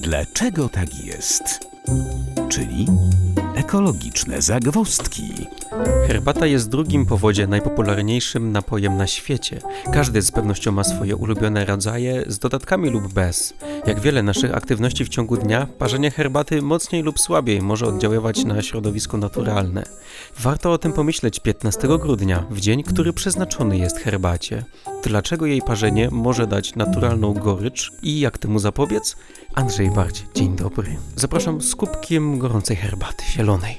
Dlaczego tak jest? Czyli ekologiczne zagwozdki. Herbata jest drugim po wodzie najpopularniejszym napojem na świecie. Każdy z pewnością ma swoje ulubione rodzaje, z dodatkami lub bez. Jak wiele naszych aktywności w ciągu dnia, parzenie herbaty mocniej lub słabiej może oddziaływać na środowisko naturalne. Warto o tym pomyśleć 15 grudnia, w dzień, który przeznaczony jest herbacie. Dlaczego jej parzenie może dać naturalną gorycz i jak temu zapobiec? Andrzej Barć, dzień dobry. Zapraszam z kubkiem gorącej herbaty zielonej.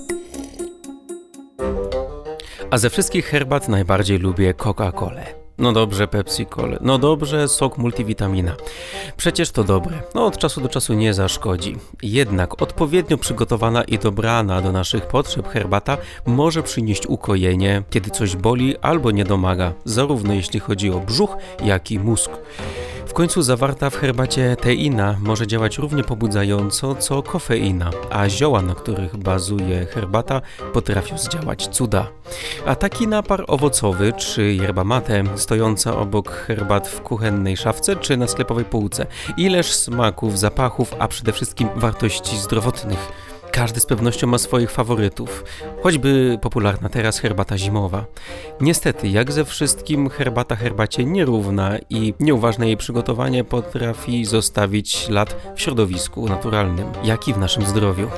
A ze wszystkich herbat najbardziej lubię Coca-Colę. No dobrze, Pepsi-Colę. No dobrze, sok multivitamina. Przecież to dobre. No od czasu do czasu nie zaszkodzi. Jednak odpowiednio przygotowana i dobrana do naszych potrzeb herbata może przynieść ukojenie, kiedy coś boli albo nie domaga, zarówno jeśli chodzi o brzuch, jak i mózg. W końcu zawarta w herbacie teina może działać równie pobudzająco co kofeina, a zioła, na których bazuje herbata, potrafią zdziałać cuda. A taki napar owocowy czy yerba mate stojąca obok herbat w kuchennej szafce czy na sklepowej półce. Ileż smaków, zapachów, a przede wszystkim wartości zdrowotnych. Każdy z pewnością ma swoich faworytów, choćby popularna teraz herbata zimowa. Niestety, jak ze wszystkim, herbata herbacie nierówna i nieuważne jej przygotowanie potrafi zostawić ślad w środowisku naturalnym, jak i w naszym zdrowiu.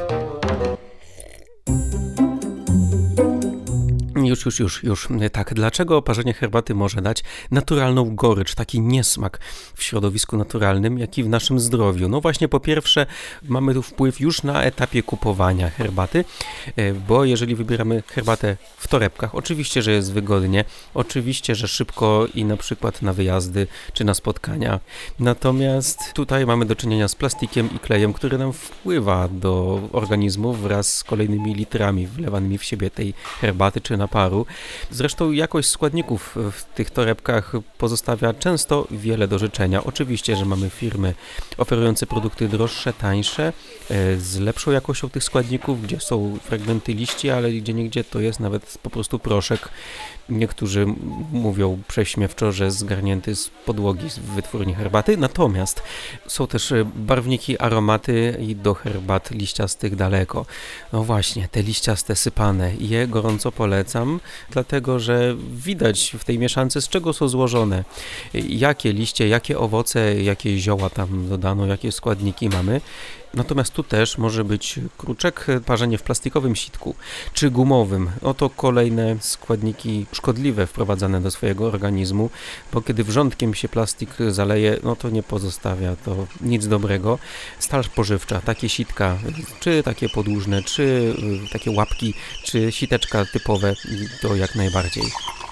Już. Tak, dlaczego parzenie herbaty może dać naturalną gorycz, taki niesmak w środowisku naturalnym, jak i w naszym zdrowiu? No właśnie, po pierwsze, mamy tu wpływ już na etapie kupowania herbaty, bo jeżeli wybieramy herbatę w torebkach, oczywiście, że jest wygodnie, oczywiście, że szybko i na przykład na wyjazdy czy na spotkania. Natomiast tutaj mamy do czynienia z plastikiem i klejem, który nam wpływa do organizmu wraz z kolejnymi litrami wlewanymi w siebie tej herbaty czy naparu. Zresztą jakość składników w tych torebkach pozostawia często wiele do życzenia. Oczywiście, że mamy firmy oferujące produkty droższe, tańsze, z lepszą jakością tych składników, gdzie są fragmenty liści, ale gdzieniegdzie to jest nawet po prostu proszek. Niektórzy mówią prześmiewczo, że zgarnięty z podłogi w wytwórni herbaty. Natomiast są też barwniki, aromaty i do herbat liściastych daleko. No właśnie, te liściaste, sypane, je gorąco polecam, dlatego że widać w tej mieszance, z czego są złożone, jakie liście, jakie owoce, jakie zioła tam dodano, jakie składniki mamy. Natomiast tu też może być kruczek, parzenie w plastikowym sitku czy gumowym. Oto kolejne składniki szkodliwe wprowadzane do swojego organizmu, bo kiedy wrzątkiem się plastik zaleje, no to nie pozostawia to nic dobrego. Stal spożywcza, takie sitka, czy takie podłużne, czy takie łapki, czy siteczka typowe, to jak najbardziej.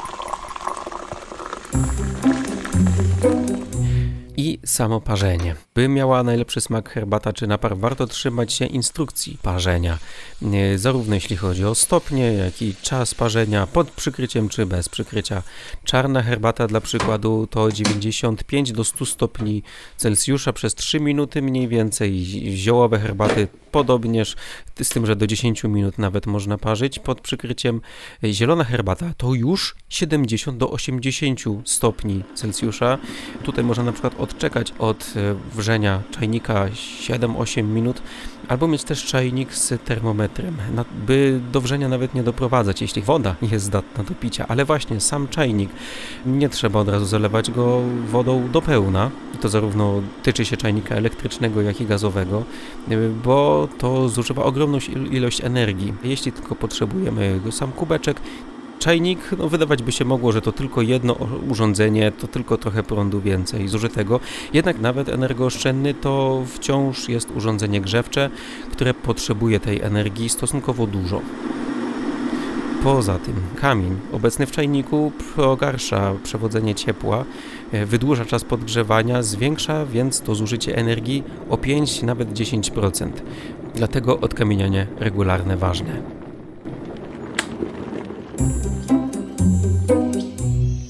I samo parzenie. By miała najlepszy smak herbata czy napar, warto trzymać się instrukcji parzenia. Zarówno jeśli chodzi o stopnie, jak i czas parzenia, pod przykryciem czy bez przykrycia. Czarna herbata dla przykładu to 95 do 100 stopni Celsjusza przez 3 minuty mniej więcej. Ziołowe herbaty podobnież, z tym, że do 10 minut nawet można parzyć pod przykryciem. Zielona herbata to już 70 do 80 stopni Celsjusza. Tutaj można na przykład odczekać od wrzenia czajnika 7-8 minut, albo mieć też czajnik z termometrem, by do wrzenia nawet nie doprowadzać, jeśli woda jest zdatna do picia. Ale właśnie sam czajnik, nie trzeba od razu zalewać go wodą do pełna. I to zarówno tyczy się czajnika elektrycznego, jak i gazowego, bo to zużywa ogromną ilość energii. Jeśli tylko potrzebujemy sam kubeczek, czajnik, wydawać by się mogło, że to tylko jedno urządzenie, to tylko trochę prądu więcej zużytego. Jednak nawet energooszczędny to wciąż jest urządzenie grzewcze, które potrzebuje tej energii stosunkowo dużo. Poza tym kamień obecny w czajniku pogarsza przewodzenie ciepła, wydłuża czas podgrzewania, zwiększa więc to zużycie energii o 5, nawet 10%. Dlatego odkamienianie regularne ważne.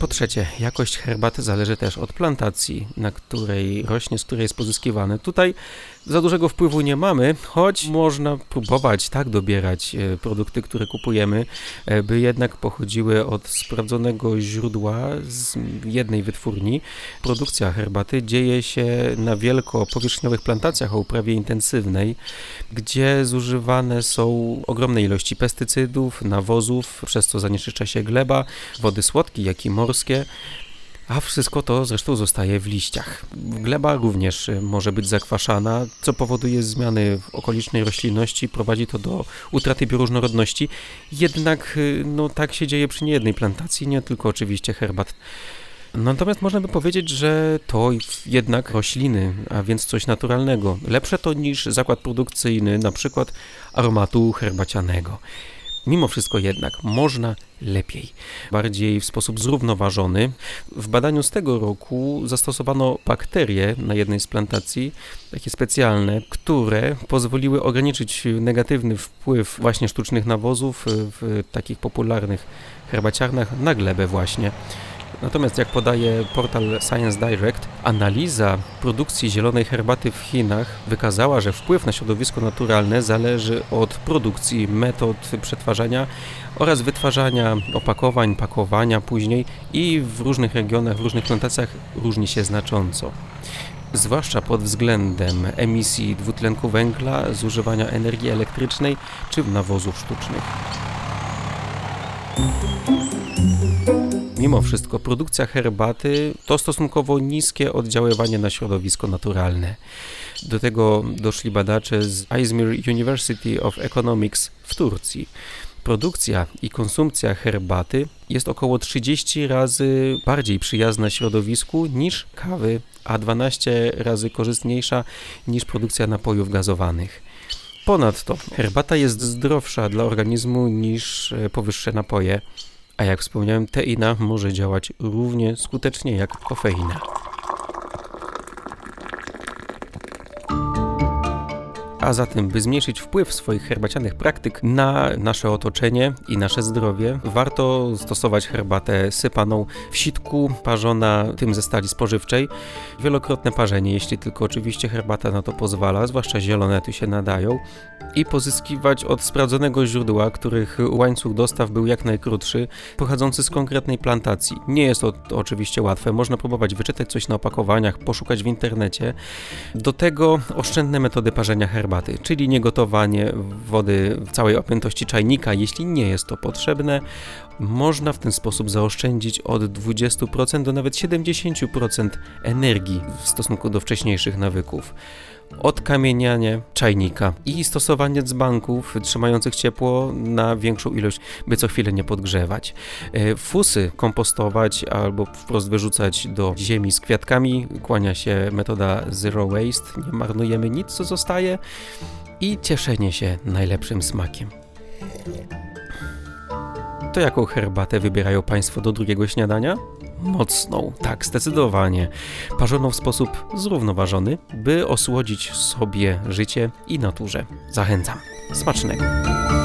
Po trzecie, jakość herbaty zależy też od plantacji, na której rośnie, z której jest pozyskiwane. Tutaj za dużego wpływu nie mamy, choć można próbować tak dobierać produkty, które kupujemy, by jednak pochodziły od sprawdzonego źródła z jednej wytwórni. Produkcja herbaty dzieje się na wielkopowierzchniowych plantacjach o uprawie intensywnej, gdzie zużywane są ogromne ilości pestycydów, nawozów, przez co zanieczyszcza się gleba, wody słodkie, jak i morskie. A wszystko to zresztą zostaje w liściach. Gleba również może być zakwaszana, co powoduje zmiany w okolicznej roślinności, prowadzi to do utraty bioróżnorodności. Jednak tak się dzieje przy niejednej plantacji, nie tylko oczywiście herbat. Natomiast można by powiedzieć, że to jednak rośliny, a więc coś naturalnego. Lepsze to niż zakład produkcyjny, na przykład aromatu herbacianego. Mimo wszystko jednak można lepiej, bardziej w sposób zrównoważony. W badaniu z tego roku zastosowano bakterie na jednej z plantacji, takie specjalne, które pozwoliły ograniczyć negatywny wpływ właśnie sztucznych nawozów w takich popularnych herbaciarnach na glebę właśnie. Natomiast jak podaje portal Science Direct, analiza produkcji zielonej herbaty w Chinach wykazała, że wpływ na środowisko naturalne zależy od produkcji, metod przetwarzania oraz wytwarzania opakowań, pakowania później i w różnych regionach, w różnych plantacjach różni się znacząco. Zwłaszcza pod względem emisji dwutlenku węgla, zużywania energii elektrycznej czy nawozów sztucznych. Mimo wszystko produkcja herbaty to stosunkowo niskie oddziaływanie na środowisko naturalne. Do tego doszli badacze z Izmir University of Economics w Turcji. Produkcja i konsumpcja herbaty jest około 30 razy bardziej przyjazna środowisku niż kawy, a 12 razy korzystniejsza niż produkcja napojów gazowanych. Ponadto herbata jest zdrowsza dla organizmu niż powyższe napoje. A jak wspomniałem, teina może działać równie skutecznie jak kofeina. A zatem, by zmniejszyć wpływ swoich herbacianych praktyk na nasze otoczenie i nasze zdrowie, warto stosować herbatę sypaną w sitku, parzona tym ze stali spożywczej. Wielokrotne parzenie, jeśli tylko oczywiście herbata na to pozwala, zwłaszcza zielone tu się nadają. I pozyskiwać od sprawdzonego źródła, których łańcuch dostaw był jak najkrótszy, pochodzący z konkretnej plantacji. Nie jest to oczywiście łatwe, można próbować wyczytać coś na opakowaniach, poszukać w internecie. Do tego oszczędne metody parzenia herbaty, czyli niegotowanie wody w całej objętości czajnika, jeśli nie jest to potrzebne. Można w ten sposób zaoszczędzić od 20% do nawet 70% energii w stosunku do wcześniejszych nawyków. Odkamienianie czajnika i stosowanie dzbanków trzymających ciepło na większą ilość, by co chwilę nie podgrzewać. Fusy kompostować albo wprost wyrzucać do ziemi z kwiatkami. Kłania się metoda zero waste, nie marnujemy nic, co zostaje, i cieszenie się najlepszym smakiem. To jaką herbatę wybierają Państwo do drugiego śniadania? Mocną, tak, zdecydowanie. Parzoną w sposób zrównoważony, by osłodzić sobie życie i naturze. Zachęcam. Smacznego.